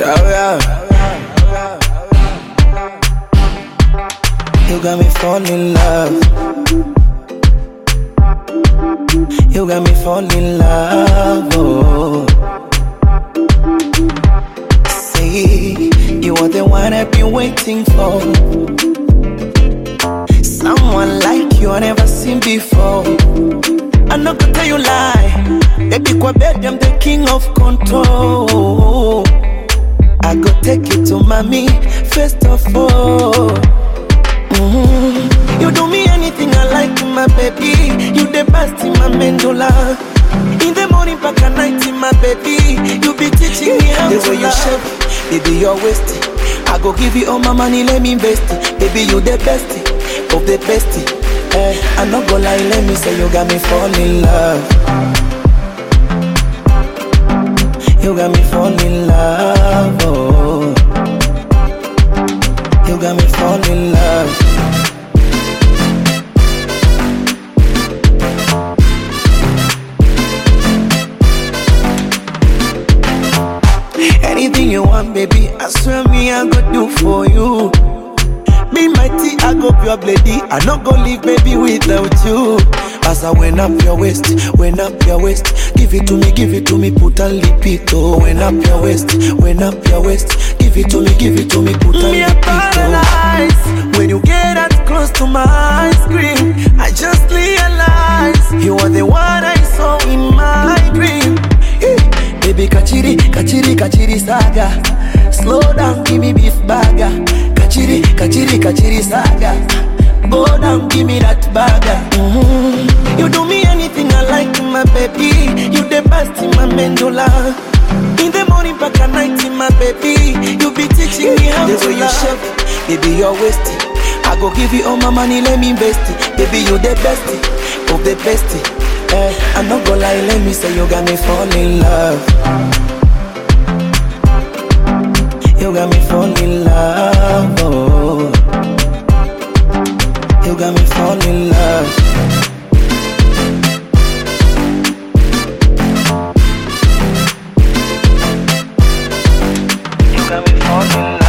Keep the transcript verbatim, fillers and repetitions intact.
Oh yeah. You got me falling in love. You got me falling in love. Oh. Say you are the one I've been waiting for. Someone like you I never seen before. I'm not gonna tell you lie. Baby, kwa bed, I'm the king of control. I go take you to mommy, first of all. Mm-hmm. You do me anything I like, my baby. You the best in my mandula. In the morning, back at night, my baby. You be teaching me how the to way you shape, baby, you're wasted. I go give you all my money, let me invest it. Baby, you the best of the best. Eh, I'm not gonna lie, let me say you got me falling in love. You got me falling in love, oh. You got me falling in love. Anything you want, baby, I swear me I go do for you. Be my tea, I go pure lady. I not go leave, baby, without you. As I went up your waist, went up your waist. Give it to me, give it to me, put a lipito. Went up your waist, went up your waist. Give it to me, give it to me, put a lipito. Paralyzed when you get that close to my screen. I just realized you are the one I saw in my dream. Hey, baby, kachiri, kachiri, kachiri saga. Slow down, give me beef burger. Kachiri, kachiri, kachiri saga. Go down, give me that burger. Mm-hmm. You do me anything I like, my baby. You the best in my mandula. In the morning, back at night, my baby. You be teaching me how the to way love. You shape, baby, you're wasted. I go give you all my money, let me invest it. Baby, you the best of the best. Eh, I'm not gonna lie, let me say you got me falling in love. You got me falling in love, oh. You got me falling in love. You got me falling in love.